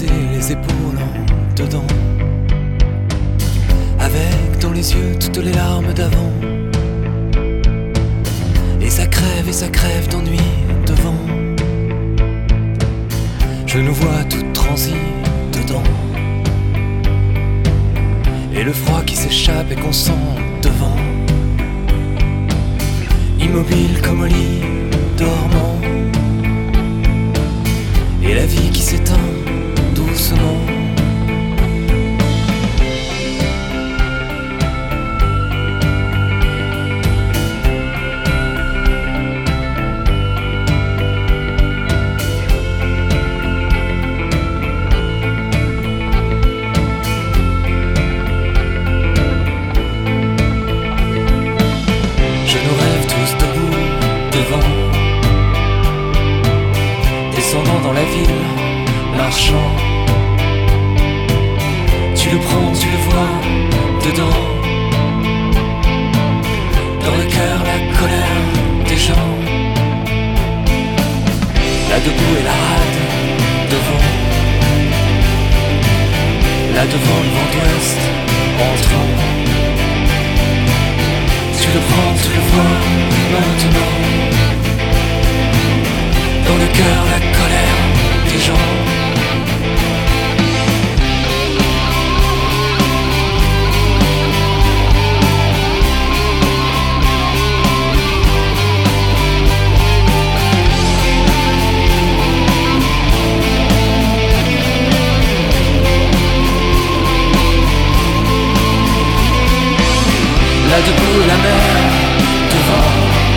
baisser les épaules en dedans, avec dans les yeux toutes les larmes d'avant. Et ça crève d'ennui devant. Je nous vois toutes transies dedans, et le froid qui s'échappe et qu'on sent devant. Immobile comme au lit, dormant, et la vie qui s'éteint doucement. Descendant dans la ville, marchant, tu le prends, tu le vois, dedans. Dans le cœur, la colère des gens. Là debout et la rade, devant. Là devant le vent d'ouest, entrant. Tu le prends, tu le vois, maintenant. Dans le cœur, la colère des gens. Là debout, la mer, devant.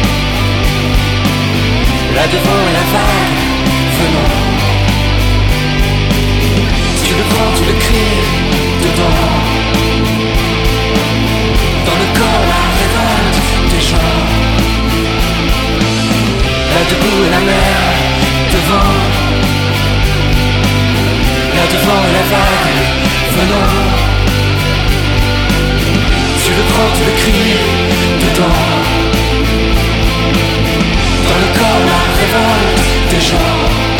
Là devant la vague venant. Tu le prends, tu le cries dedans. Dans le corps, la révolte des gens. Là debout la mer devant. Là devant la vague venant. Tu le prends, tu le cries dedans. Dans le corps, la révolte des gens.